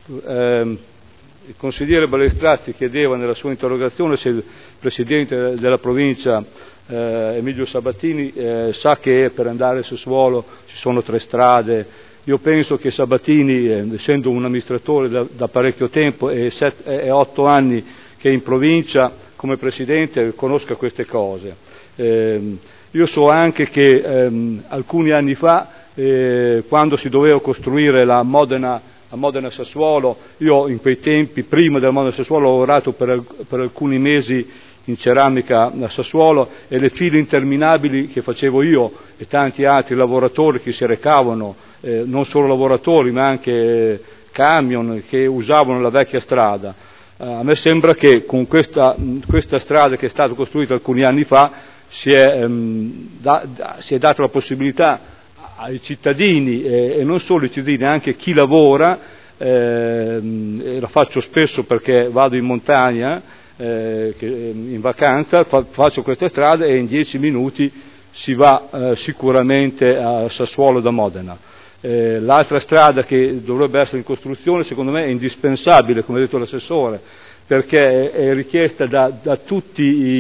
il consigliere Balestrazzi chiedeva nella sua interrogazione se il presidente della provincia Emilio Sabatini sa che per andare a Sassuolo ci sono 3 strade. Io penso che Sabatini, essendo un amministratore da parecchio tempo e 8 anni che è in provincia come presidente, conosca queste cose. Io so anche che alcuni anni fa, quando si doveva costruire la Modena-Sassuolo, io in quei tempi, prima della Modena-Sassuolo, ho lavorato per alcuni mesi in ceramica a Sassuolo, e le file interminabili che facevo io e tanti altri lavoratori che si recavano, non solo lavoratori ma anche camion che usavano la vecchia strada. A me sembra che con questa strada che è stata costruita alcuni anni fa si è data la possibilità ai cittadini, e non solo ai cittadini, anche chi lavora, e lo faccio spesso perché vado in montagna in vacanza, faccio questa strada e in 10 minuti si va sicuramente a Sassuolo da Modena. L'altra strada che dovrebbe essere in costruzione, secondo me, è indispensabile, come ha detto l'assessore, perché è richiesta da tutti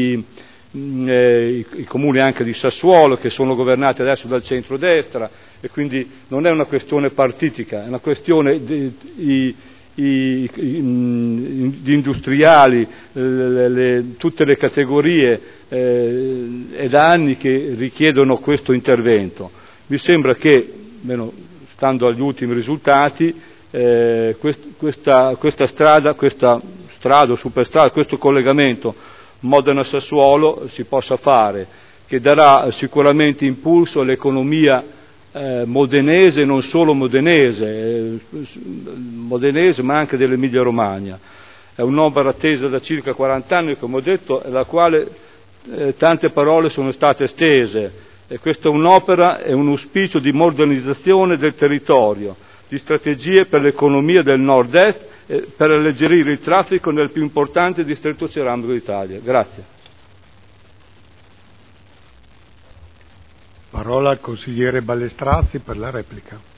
i comuni anche di Sassuolo, che sono governati adesso dal centrodestra, e quindi non è una questione partitica, è una questione di industriali, tutte le categorie, è da anni che richiedono questo intervento. Mi sembra che, almeno stando agli ultimi risultati, questa strada o superstrada, questo collegamento Modena-Sassuolo si possa fare, che darà sicuramente impulso all'economia modenese, non solo modenese ma anche dell'Emilia Romagna. È un'opera attesa da circa 40 anni, come ho detto, alla quale tante parole sono state stese, e questa è un'opera, è un auspicio di modernizzazione del territorio, di strategie per l'economia del nord-est, per alleggerire il traffico nel più importante distretto ceramico d'Italia. Grazie. Parola al consigliere Balestrazzi per la replica.